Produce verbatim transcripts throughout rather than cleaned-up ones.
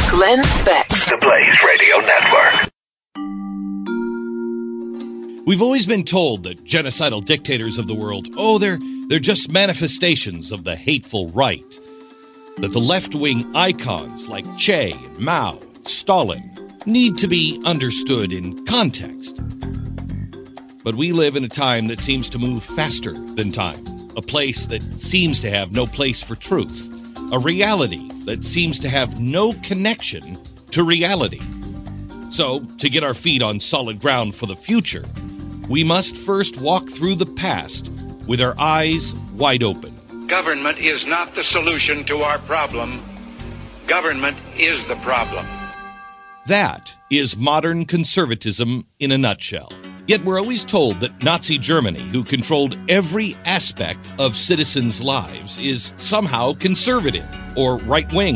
Glenn Beck. The Blaze Radio Network. We've always been told that genocidal dictators of the world, oh, they're, they're just manifestations of the hateful right. That the left-wing icons like Che and Mao and Stalin need to be understood in context. But we live in a time that seems to move faster than time, a place that seems to have no place for truth, a reality that seems to have no connection to reality. So, to get our feet on solid ground for the future, we must first walk through the past with our eyes wide open. Government is not the solution to our problem. Government is the problem. That is modern conservatism in a nutshell. Yet we're always told that Nazi Germany, who controlled every aspect of citizens' lives, is somehow conservative or right-wing.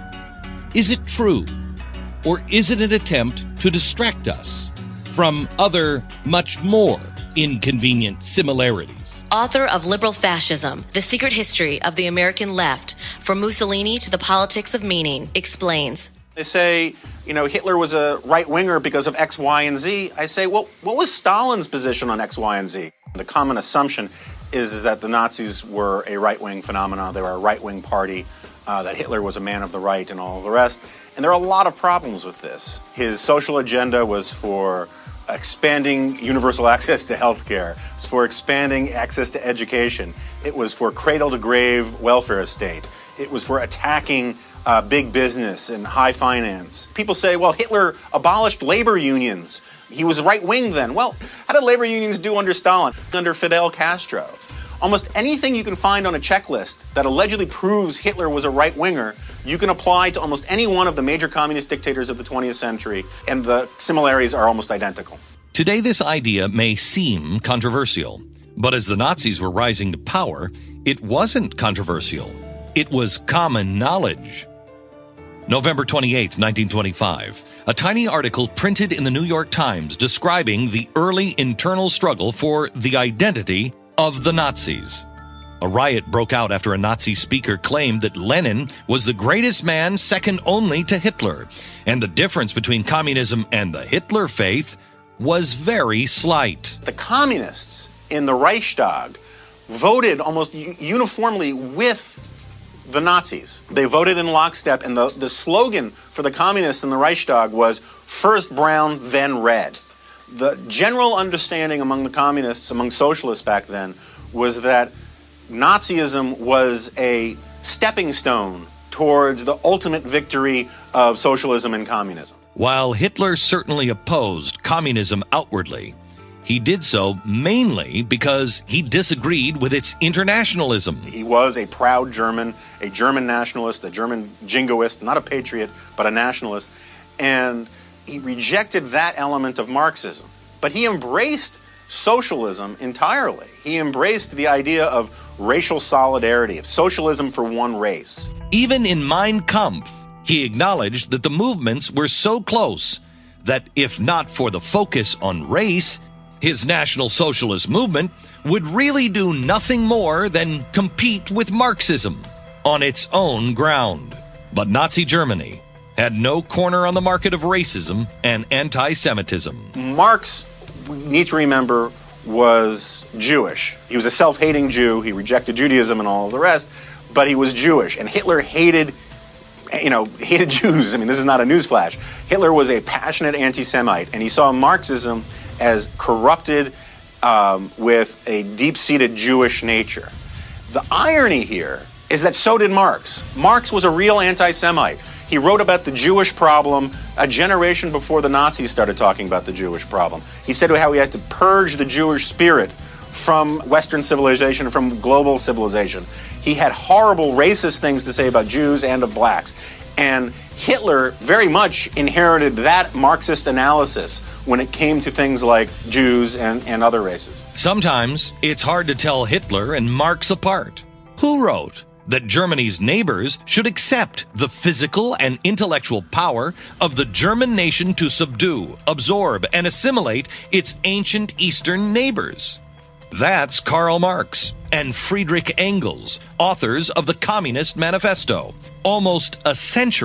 Is it true? Or is it an attempt to distract us from other, much more inconvenient similarities? Author of Liberal Fascism, The Secret History of the American Left, From Mussolini to the Politics of Meaning, explains. They say, you know, Hitler was a right-winger because of X, Y, and Z. I say, well, what was Stalin's position on X, Y, and Z? The common assumption is, is that the Nazis were a right-wing phenomenon. They were a right-wing party, uh, that Hitler was a man of the right and all of the rest. And there are a lot of problems with this. His social agenda was for expanding universal access to health care. It was for expanding access to education. It was for cradle-to-grave welfare state. It was for attacking uh, big business and high finance. People say, well, Hitler abolished labor unions. He was right-wing then. Well, how did labor unions do under Stalin, under Fidel Castro? Almost anything you can find on a checklist that allegedly proves Hitler was a right-winger, you can apply to almost any one of the major communist dictators of the twentieth century, and the similarities are almost identical. Today, this idea may seem controversial, but as the Nazis were rising to power, it wasn't controversial. It was common knowledge. November twenty-eighth, nineteen twenty-five, a tiny article printed in the New York Times describing the early internal struggle for the identity of the Nazis. A riot broke out after a Nazi speaker claimed that Lenin was the greatest man second only to Hitler, and the difference between communism and the Hitler faith was very slight. The communists in the Reichstag voted almost uniformly with the Nazis. They voted in lockstep, and the, the slogan for the communists in the Reichstag was, first brown, then red. The general understanding among the communists, among socialists back then, was that Nazism was a stepping stone towards the ultimate victory of socialism and communism. While Hitler certainly opposed communism outwardly, he did so mainly because he disagreed with its internationalism. He was a proud German, a German nationalist, a German jingoist, not a patriot, but a nationalist, and he rejected that element of Marxism. But he embraced socialism entirely. He embraced the idea of racial solidarity, of socialism for one race. Even in Mein Kampf, he acknowledged that the movements were so close that if not for the focus on race, his National Socialist movement would really do nothing more than compete with Marxism on its own ground. But Nazi Germany had no corner on the market of racism and anti-Semitism. Marx, we need to remember, was Jewish. He was a self-hating Jew. He rejected Judaism and all of the rest, but he was Jewish. And Hitler hated, you know, hated Jews. I mean, this is not a newsflash. Hitler was a passionate anti-Semite, and he saw Marxism as corrupted um, with a deep-seated Jewish nature. The irony here is that so did Marx. Marx was a real anti-Semite. He wrote about the Jewish problem a generation before the Nazis started talking about the Jewish problem. He said how we had to purge the Jewish spirit from Western civilization, from global civilization. He had horrible racist things to say about Jews and of blacks. And Hitler very much inherited that Marxist analysis when it came to things like Jews and, and other races. Sometimes it's hard to tell Hitler and Marx apart. Who wrote that Germany's neighbors should accept the physical and intellectual power of the German nation to subdue, absorb, and assimilate its ancient Eastern neighbors? That's Karl Marx and Friedrich Engels, authors of the Communist Manifesto. Almost a century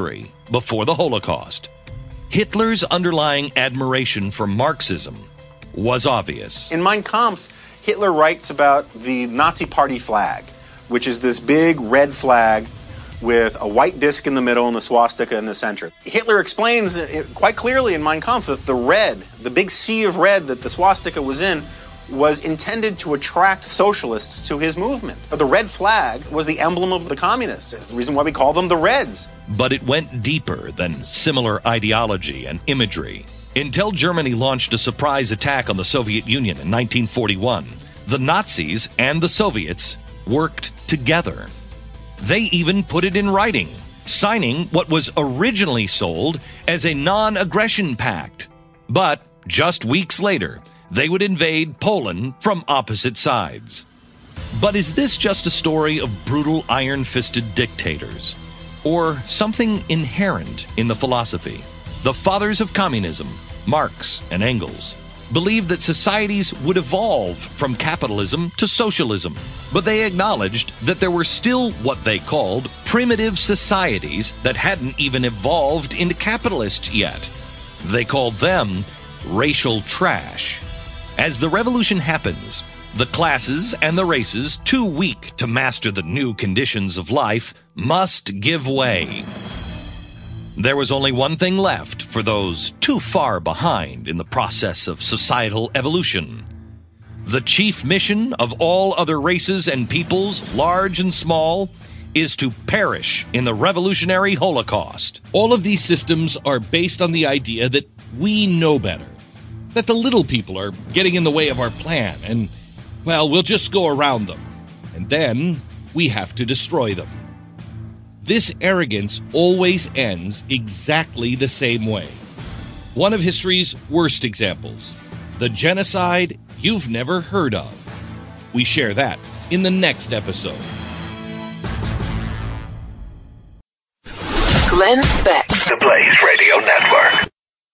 before the Holocaust. Hitler's underlying admiration for Marxism was obvious. In Mein Kampf, Hitler writes about the Nazi Party flag, which is this big red flag with a white disc in the middle and the swastika in the center. Hitler explains quite clearly in Mein Kampf that the red, the big sea of red that the swastika was in, was intended to attract socialists to his movement. The red flag was the emblem of the communists. It's the reason why we call them the Reds. But it went deeper than similar ideology and imagery. Until Germany launched a surprise attack on the Soviet Union in nineteen forty-one, the Nazis and the Soviets worked together. They even put it in writing, signing what was originally sold as a non-aggression pact. But just weeks later, they would invade Poland from opposite sides. But is this just a story of brutal iron-fisted dictators? Or something inherent in the philosophy? The fathers of communism, Marx and Engels, believed that societies would evolve from capitalism to socialism, but they acknowledged that there were still what they called primitive societies that hadn't even evolved into capitalists yet. They called them racial trash. As the revolution happens, the classes and the races too weak to master the new conditions of life must give way. There was only one thing left for those too far behind in the process of societal evolution. The chief mission of all other races and peoples, large and small, is to perish in the revolutionary Holocaust. All of these systems are based on the idea that we know better, that the little people are getting in the way of our plan, and, well, we'll just go around them, and then we have to destroy them. This arrogance always ends exactly the same way. One of history's worst examples, the genocide you've never heard of. We share that in the next episode. Glenn Beck, the Blaze Radio Network.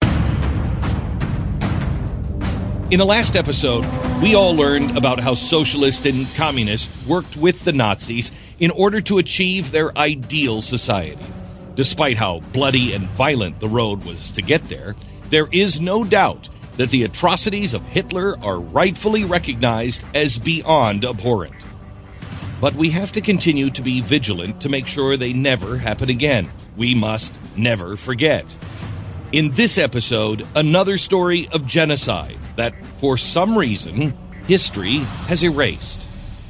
In the last episode, we all learned about how socialists and communists worked with the Nazis in order to achieve their ideal society. Despite how bloody and violent the road was to get there, there is no doubt that the atrocities of Hitler are rightfully recognized as beyond abhorrent. But we have to continue to be vigilant to make sure they never happen again. We must never forget. In this episode, another story of genocide that, for some reason, history has erased.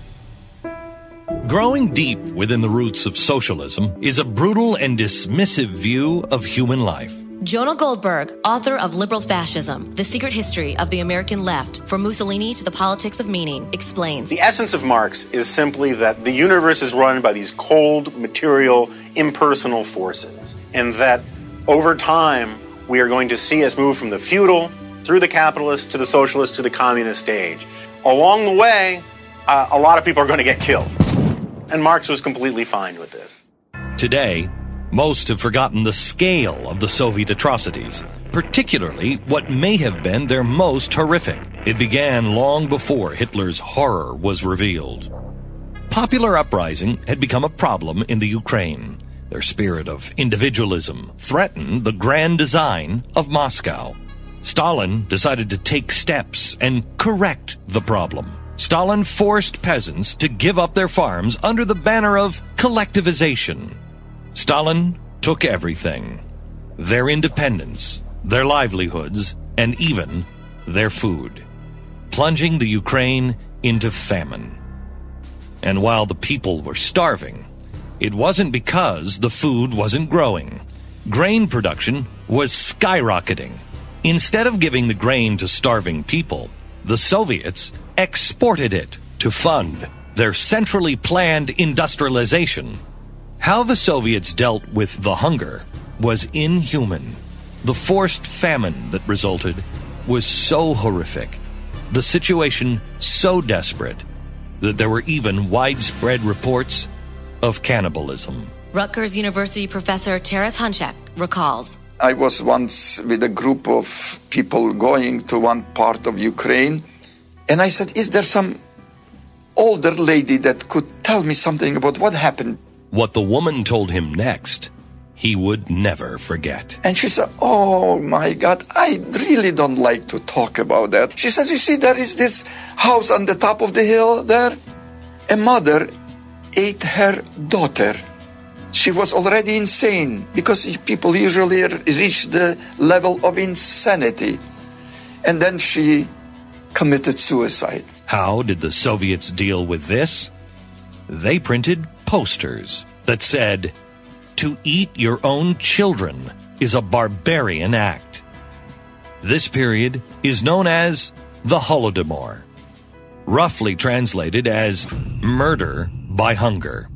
Growing deep within the roots of socialism is a brutal and dismissive view of human life. Jonah Goldberg, author of Liberal Fascism, The Secret History of the American Left, From Mussolini to the Politics of Meaning, explains. The essence of Marx is simply that the universe is run by these cold, material, impersonal forces, and that over time we are going to see us move from the feudal through the capitalist to the socialist to the communist stage. Along the way, uh, a lot of people are going to get killed. And Marx was completely fine with this. Today, most have forgotten the scale of the Soviet atrocities, particularly what may have been their most horrific. It began long before Hitler's horror was revealed. Popular uprising had become a problem in the Ukraine. Their spirit of individualism threatened the grand design of Moscow. Stalin decided to take steps and correct the problem. Stalin forced peasants to give up their farms under the banner of collectivization. Stalin took everything: their independence, their livelihoods, and even their food, plunging the Ukraine into famine. And while the people were starving, it wasn't because the food wasn't growing. Grain production was skyrocketing. Instead of giving the grain to starving people, the Soviets exported it to fund their centrally planned industrialization. How the Soviets dealt with the hunger was inhuman. The forced famine that resulted was so horrific, the situation so desperate, that there were even widespread reports of cannibalism. Rutgers University professor Taras Hunchak recalls. I was once with a group of people going to one part of Ukraine, and I said, is there some older lady that could tell me something about what happened? What the woman told him next he would never forget. And she said, oh my God, I really don't like to talk about that. She says, you see, there is this house on the top of the hill there. A mother ate her daughter. She was already insane because people usually reach the level of insanity. And then she committed suicide. How did the Soviets deal with this? They printed posters that said, "To eat your own children is a barbarian act." This period is known as the Holodomor, roughly translated as murder by hunger.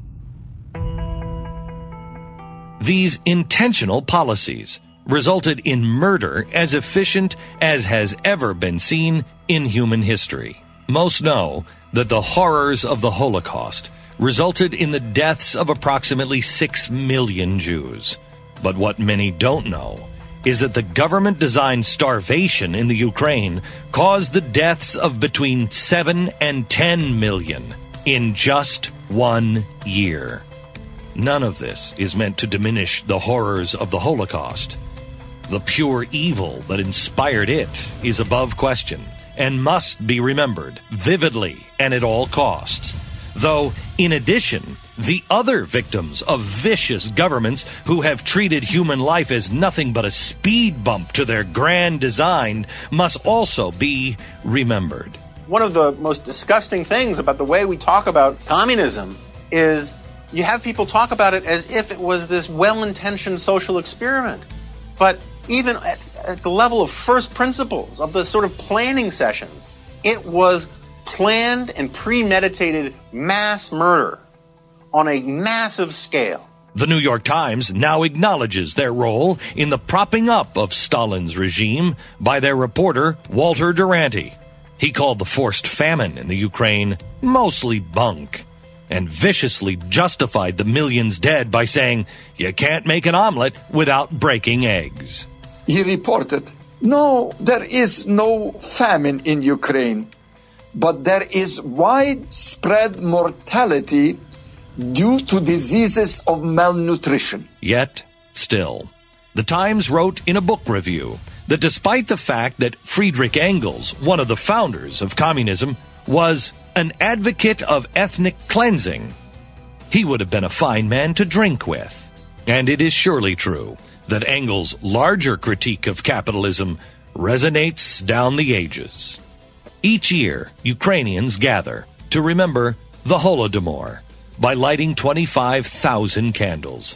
These intentional policies resulted in murder as efficient as has ever been seen in human history. Most know that the horrors of the Holocaust resulted in the deaths of approximately six million Jews. But what many don't know is that the government-designed starvation in the Ukraine caused the deaths of between seven and ten million in just one year. None of this is meant to diminish the horrors of the Holocaust. The pure evil that inspired it is above question and must be remembered vividly and at all costs. Though, in addition, the other victims of vicious governments who have treated human life as nothing but a speed bump to their grand design must also be remembered. One of the most disgusting things about the way we talk about communism is you have people talk about it as if it was this well-intentioned social experiment. But even at, at the level of first principles, of the sort of planning sessions, it was planned and premeditated mass murder on a massive scale. The New York Times now acknowledges their role in the propping up of Stalin's regime by their reporter, Walter Duranty. He called the forced famine in the Ukraine mostly bunk, and viciously justified the millions dead by saying, you can't make an omelet without breaking eggs. He reported, no, there is no famine in Ukraine, but there is widespread mortality due to diseases of malnutrition. Yet, still, the Times wrote in a book review that despite the fact that Friedrich Engels, one of the founders of communism, was an advocate of ethnic cleansing, he would have been a fine man to drink with. And it is surely true that Engels' larger critique of capitalism resonates down the ages. Each year, Ukrainians gather to remember the Holodomor by lighting twenty-five thousand candles.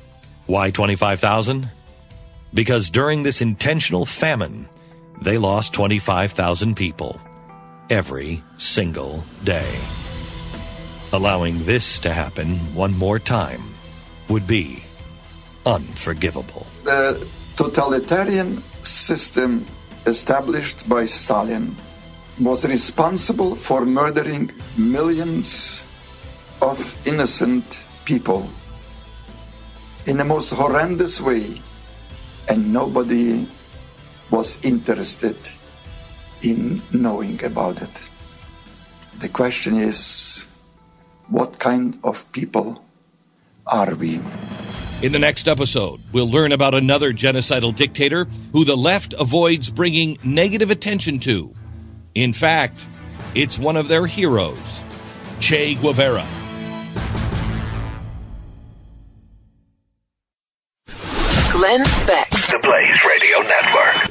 Why twenty-five thousand? Because during this intentional famine, they lost twenty-five thousand people every single day. Allowing this to happen one more time would be unforgivable. The totalitarian system established by Stalin was responsible for murdering millions of innocent people in the most horrendous way, and nobody was interested in knowing about it. The question is, what kind of people are we? In the next episode, we'll learn about another genocidal dictator who the left avoids bringing negative attention to. In fact, it's one of their heroes, Che Guevara. Glenn Beck. The Blaze Radio Network.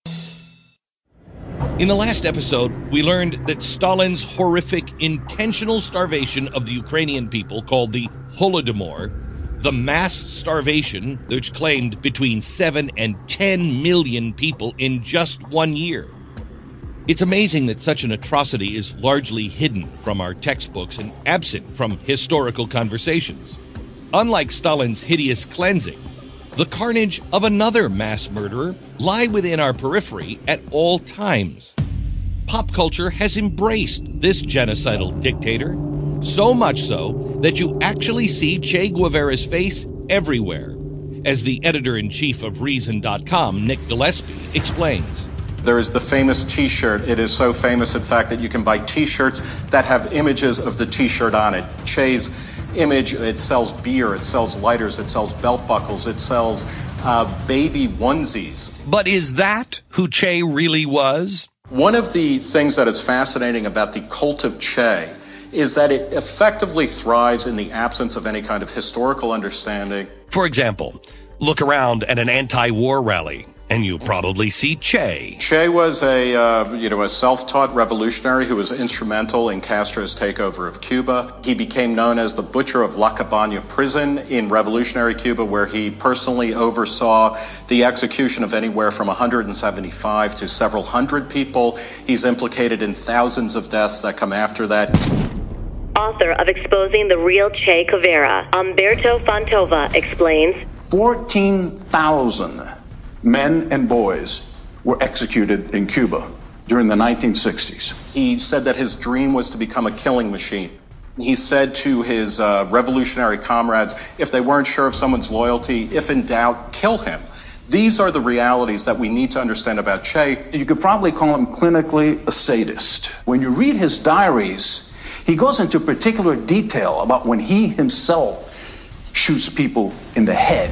In the last episode, we learned that Stalin's horrific, intentional starvation of the Ukrainian people, called the Holodomor, the mass starvation which claimed between seven and ten million people in just one year. It's amazing that such an atrocity is largely hidden from our textbooks and absent from historical conversations. Unlike Stalin's hideous cleansing, the carnage of another mass murderer lie within our periphery at all times. Pop culture has embraced this genocidal dictator, so much so that you actually see Che Guevara's face everywhere, as the editor-in-chief of Reason dot com, Nick Gillespie, explains. There is the famous T-shirt. It is so famous, in fact, that you can buy T-shirts that have images of the T-shirt on it. Che's image. It sells beer, it sells lighters, it sells belt buckles, it sells uh, baby onesies. But is that who Che really was? One of the things that is fascinating about the cult of Che is that it effectively thrives in the absence of any kind of historical understanding. For example, look around at an anti-war rally, and you probably see Che. Che was a, uh, you know, a self-taught revolutionary who was instrumental in Castro's takeover of Cuba. He became known as the Butcher of La Cabaña prison in revolutionary Cuba, where he personally oversaw the execution of anywhere from one hundred seventy-five to several hundred people. He's implicated in thousands of deaths that come after that. Author of Exposing the Real Che Guevara, Umberto Fontova, explains, fourteen thousand men and boys were executed in Cuba during the nineteen sixties. He said that his dream was to become a killing machine. He said to his uh, revolutionary comrades, if they weren't sure of someone's loyalty, if in doubt, kill him. These are the realities that we need to understand about Che. You could probably call him clinically a sadist. When you read his diaries, he goes into particular detail about when he himself shoots people in the head.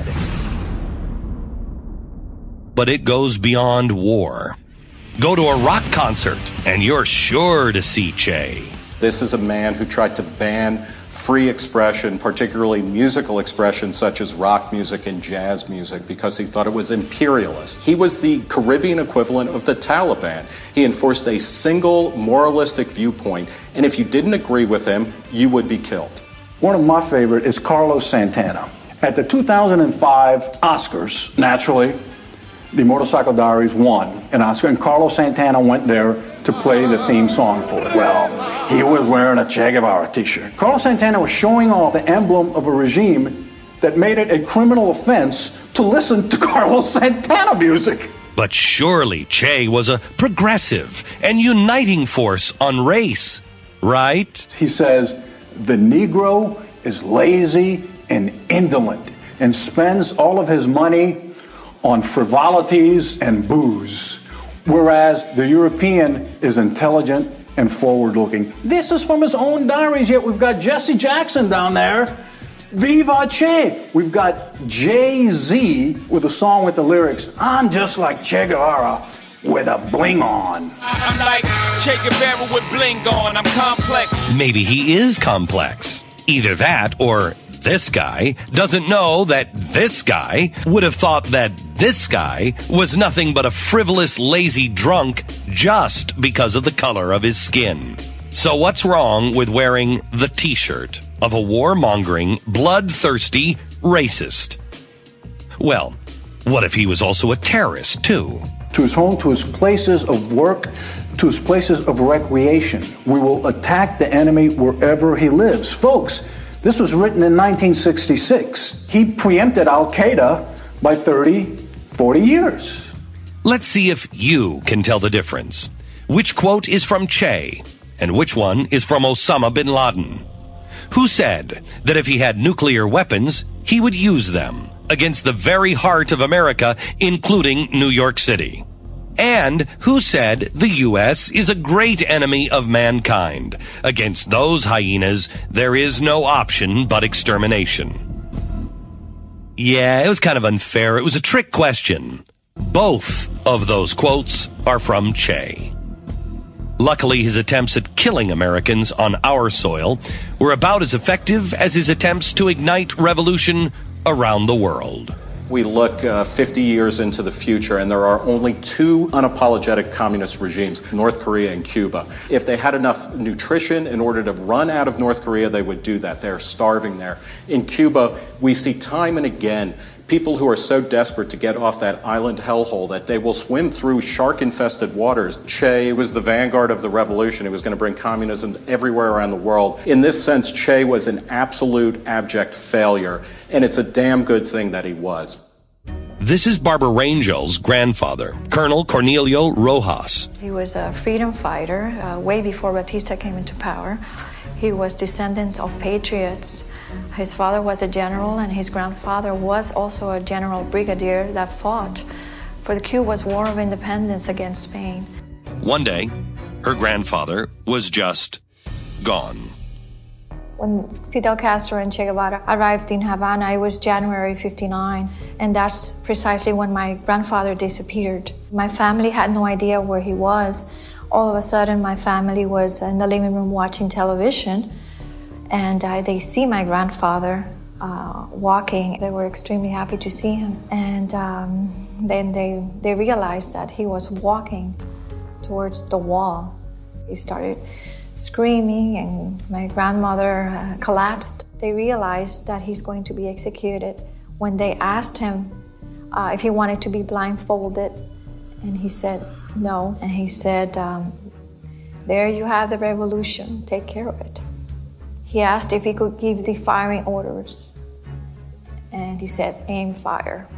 But it goes beyond war. Go to a rock concert, and you're sure to see Che. This is a man who tried to ban free expression, particularly musical expression such as rock music and jazz music, because he thought it was imperialist. He was the Caribbean equivalent of the Taliban. He enforced a single moralistic viewpoint, and if you didn't agree with him, you would be killed. One of my favorite is Carlos Santana. At the two thousand five Oscars, naturally, the Motorcycle Diaries won an Oscar, and Carlos Santana went there to play the theme song for it. Well, he was wearing a Che Guevara t-shirt. Carlos Santana was showing off the emblem of a regime that made it a criminal offense to listen to Carlos Santana music. But surely Che was a progressive and uniting force on race, right? He says, the Negro is lazy and indolent and spends all of his money on frivolities and booze, whereas the European is intelligent and forward-looking. This is from his own diaries, yet we've got Jesse Jackson down there. Viva Che! We've got Jay-Z with a song with the lyrics, I'm just like Che Guevara with a bling on. I'm like Che Guevara with bling on, I'm complex. Maybe he is complex. Either that or this guy doesn't know that this guy would have thought that this guy was nothing but a frivolous, lazy drunk just because of the color of his skin. So what's wrong with wearing the t-shirt of a warmongering, bloodthirsty racist? Well, what if he was also a terrorist, too? To his home, to his places of work, to his places of recreation. We will attack the enemy wherever he lives. Folks, this was written in nineteen sixty-six. He preempted Al-Qaeda by thirty, forty years. Let's see if you can tell the difference. Which quote is from Che, and which one is from Osama bin Laden? Who said that if he had nuclear weapons, he would use them against the very heart of America, including New York City? And who said the U S is a great enemy of mankind? Against those hyenas, there is no option but extermination. Yeah, it was kind of unfair. It was a trick question. Both of those quotes are from Che. Luckily, his attempts at killing Americans on our soil were about as effective as his attempts to ignite revolution around the world. We look uh, fifty years into the future, and there are only two unapologetic communist regimes, North Korea and Cuba. If they had enough nutrition in order to run out of North Korea, they would do that. They're starving there. In Cuba, we see time and again people who are so desperate to get off that island hellhole that they will swim through shark-infested waters. Che was the vanguard of the revolution. He was going to bring communism everywhere around the world. In this sense, Che was an absolute abject failure, and it's a damn good thing that he was. This is Barbara Rangel's grandfather, Colonel Cornelio Rojas. He was a freedom fighter uh, way before Batista came into power. He was descendant of patriots. His father was a general, and his grandfather was also a general brigadier that fought for the Cuba's War of Independence against Spain. One day, her grandfather was just gone. When Fidel Castro and Che Guevara arrived in Havana, it was January fifty-nine, and that's precisely when my grandfather disappeared. My family had no idea where he was. All of a sudden, my family was in the living room watching television, and uh, they see my grandfather uh, walking. They were extremely happy to see him, and um, then they, they realized that he was walking towards the wall. He started screaming, and my grandmother uh, collapsed. They realized that he's going to be executed when they asked him uh, if he wanted to be blindfolded, and he said no. And he said, um, there you have the revolution, take care of it. He asked if he could give the firing orders, and he says, aim, fire.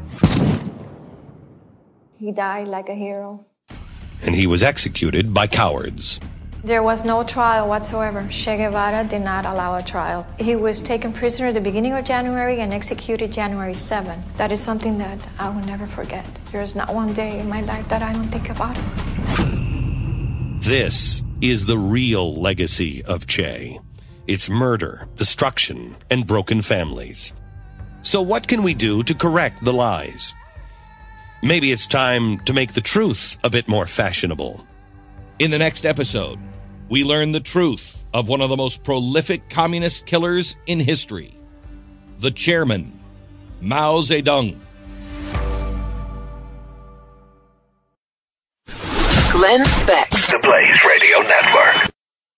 He died like a hero. And he was executed by cowards. There was no trial whatsoever. Che Guevara did not allow a trial. He was taken prisoner at the beginning of January and executed January seventh. That is something that I will never forget. There is not one day in my life that I don't think about it. This is the real legacy of Che. It's murder, destruction, and broken families. So what can we do to correct the lies? Maybe it's time to make the truth a bit more fashionable. In the next episode, we learn the truth of one of the most prolific communist killers in history, the chairman, Mao Zedong. Glenn Beck, the Blaze Radio Network.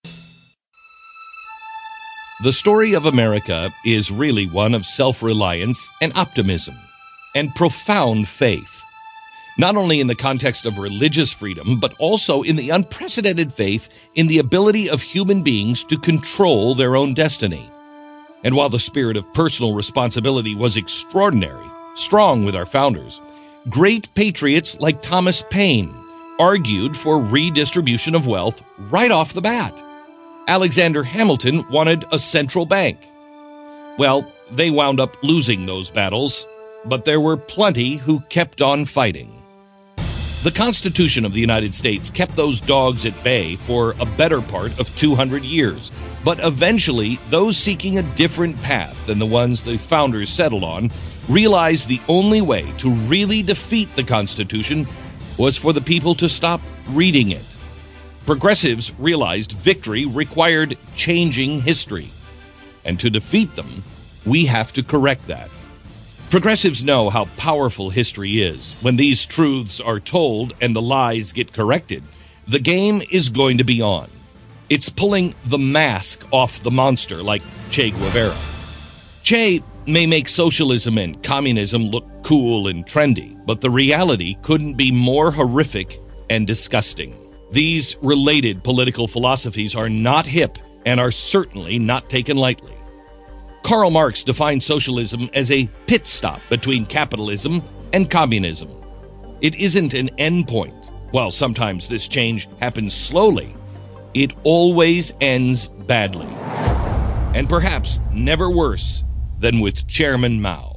The story of America is really one of self-reliance and optimism and profound faith. Not only in the context of religious freedom, but also in the unprecedented faith in the ability of human beings to control their own destiny. And while the spirit of personal responsibility was extraordinary, strong with our founders, great patriots like Thomas Paine argued for redistribution of wealth right off the bat. Alexander Hamilton wanted a central bank. Well, they wound up losing those battles, but there were plenty who kept on fighting. The Constitution of the United States kept those dogs at bay for a better part of two hundred years, but eventually those seeking a different path than the ones the founders settled on realized the only way to really defeat the Constitution was for the people to stop reading it. Progressives realized victory required changing history, and to defeat them, we have to correct that. Progressives know how powerful history is. When these truths are told and the lies get corrected, the game is going to be on. It's pulling the mask off the monster like Che Guevara. Che may make socialism and communism look cool and trendy, but the reality couldn't be more horrific and disgusting. These related political philosophies are not hip and are certainly not taken lightly. Karl Marx defined socialism as a pit stop between capitalism and communism. It isn't an endpoint. While sometimes this change happens slowly, it always ends badly. And perhaps never worse than with Chairman Mao.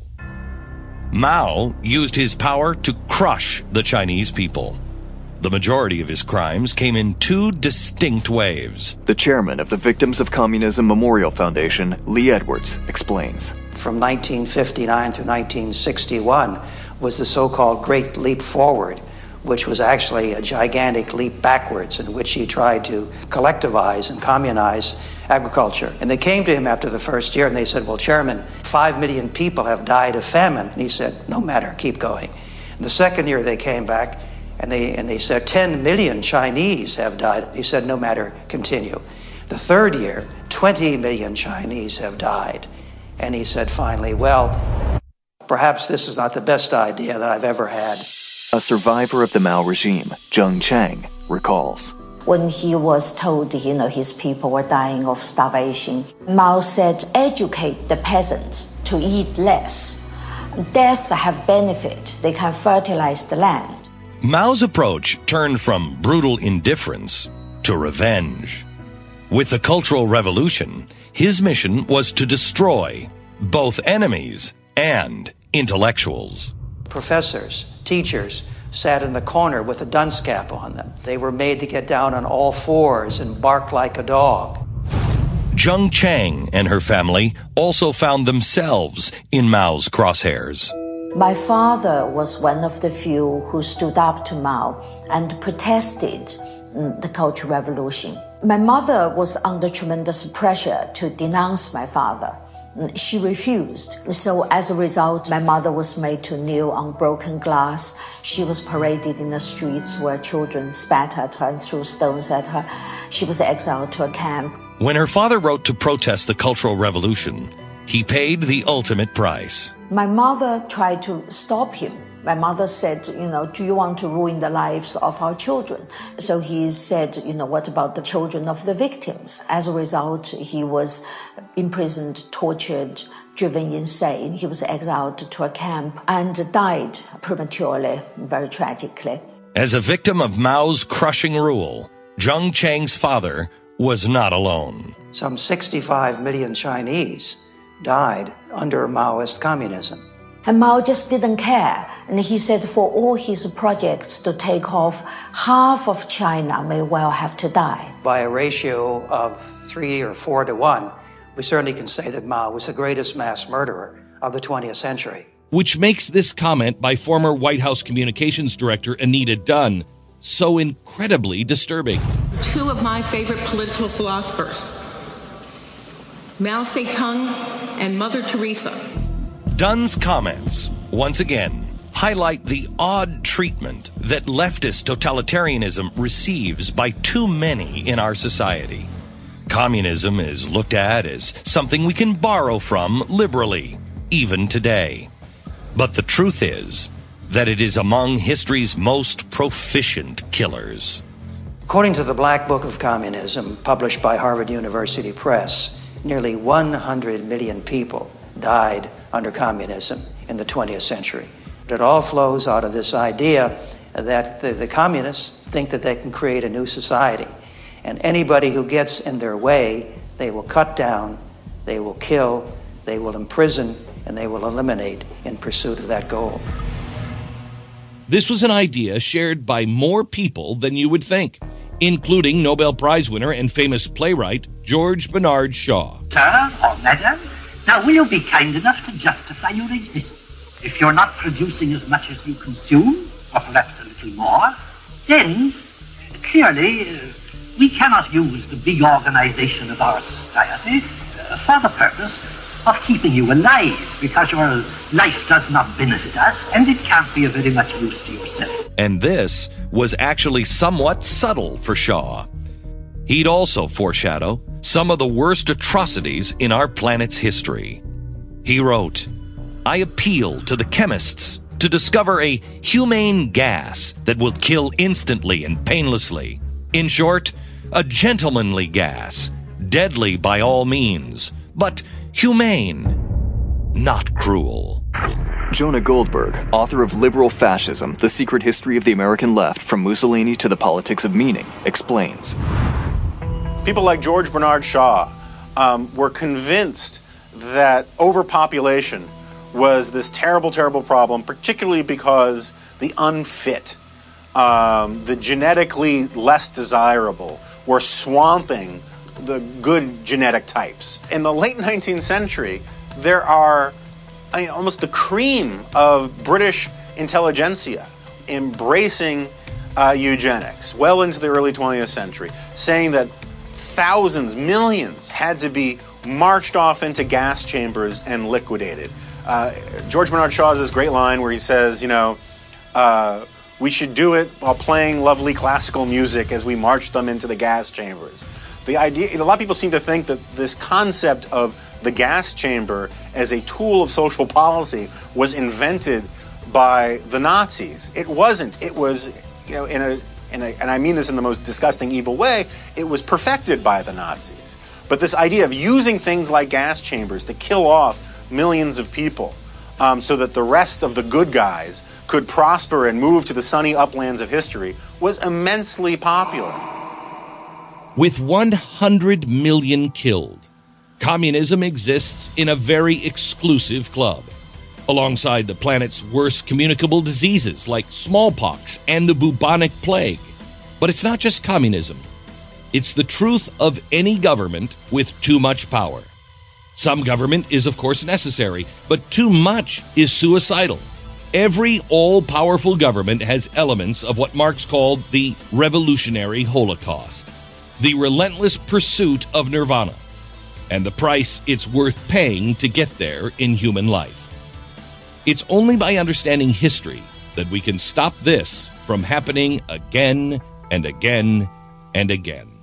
Mao used his power to crush the Chinese people. The majority of his crimes came in two distinct waves. The chairman of the Victims of Communism Memorial Foundation, Lee Edwards, explains. From nineteen fifty-nine through nineteen sixty-one was the so-called Great Leap Forward, which was actually a gigantic leap backwards in which he tried to collectivize and communize agriculture. And they came to him after the first year and they said, well, Chairman, five million people have died of famine. And he said, no matter, keep going. And the second year they came back and they and they said ten million Chinese have died. He said, no matter, continue. The third year, twenty million Chinese have died. And he said finally, well, perhaps this is not the best idea that I've ever had. A survivor of the Mao regime, Zheng Cheng, recalls. When he was told, you know, his people were dying of starvation, Mao said, educate the peasants to eat less. Death have benefit. They can fertilize the land. Mao's approach turned from brutal indifference to revenge. With the Cultural Revolution, his mission was to destroy both enemies and intellectuals. Professors, teachers sat in the corner with a dunce cap on them. They were made to get down on all fours and bark like a dog. Zheng Chang and her family also found themselves in Mao's crosshairs. My father was one of the few who stood up to Mao and protested the Cultural Revolution. My mother was under tremendous pressure to denounce my father. She refused. So as a result, my mother was made to kneel on broken glass. She was paraded in the streets where children spat at her and threw stones at her. She was exiled to a camp. When her father wrote to protest the Cultural Revolution, he paid the ultimate price. My mother tried to stop him. My mother said, you know, do you want to ruin the lives of our children? So he said, you know, what about the children of the victims? As a result, he was imprisoned, tortured, driven insane. He was exiled to a camp and died prematurely, very tragically. As a victim of Mao's crushing rule, Zheng Chang's father was not alone. Some sixty-five million Chinese died under Maoist communism. And Mao just didn't care. And he said for all his projects to take off, half of China may well have to die. By a ratio of three or four to one, we certainly can say that Mao was the greatest mass murderer of the twentieth century. Which makes this comment by former White House Communications Director Anita Dunn so incredibly disturbing. Two of my favorite political philosophers, Mao Zedong and Mother Teresa. Dunn's comments, once again, highlight the odd treatment that leftist totalitarianism receives by too many in our society. Communism is looked at as something we can borrow from liberally, even today. But the truth is that it is among history's most proficient killers. According to the Black Book of Communism, published by Harvard University Press, nearly one hundred million people died under communism in the twentieth century. It all flows out of this idea that the, the communists think that they can create a new society. And anybody who gets in their way, they will cut down, they will kill, they will imprison, and they will eliminate in pursuit of that goal. This was an idea shared by more people than you would think, including Nobel Prize winner and famous playwright George Bernard Shaw. Sir or madam, now will you be kind enough to justify your existence? If you're not producing as much as you consume, or perhaps a little more, then clearly uh, we cannot use the big organization of our society uh, for the purpose of keeping you alive, because your life does not benefit us, and it can't be of very much use to yourself. And this was actually somewhat subtle for Shaw. He'd also foreshadow some of the worst atrocities in our planet's history. He wrote, "I appeal to the chemists to discover a humane gas that will kill instantly and painlessly. In short, a gentlemanly gas, deadly by all means, but humane, not cruel." Jonah Goldberg, author of Liberal Fascism, The Secret History of the American Left from Mussolini to the Politics of Meaning, explains. People like George Bernard Shaw um, were convinced that overpopulation was this terrible, terrible problem, particularly because the unfit, um, the genetically less desirable, were swamping the good genetic types. In the late nineteenth century, there are I mean, almost the cream of British intelligentsia embracing uh, eugenics well into the early twentieth century, saying that thousands, millions had to be marched off into gas chambers and liquidated. Uh, George Bernard Shaw has this great line where he says, you know, uh, we should do it while playing lovely classical music as we march them into the gas chambers. The idea, a lot of people seem to think that this concept of the gas chamber as a tool of social policy was invented by the Nazis. It wasn't. It was, you know, in a, in a, and I mean this in the most disgusting, evil way, it was perfected by the Nazis. But this idea of using things like gas chambers to kill off millions of people um, so that the rest of the good guys could prosper and move to the sunny uplands of history was immensely popular. With one hundred million killed, communism exists in a very exclusive club, alongside the planet's worst communicable diseases like smallpox and the bubonic plague. But it's not just communism. It's the truth of any government with too much power. Some government is, of course, necessary, but too much is suicidal. Every all-powerful government has elements of what Marx called the revolutionary holocaust, the relentless pursuit of nirvana, and the price it's worth paying to get there in human life. It's only by understanding history that we can stop this from happening again and again and again.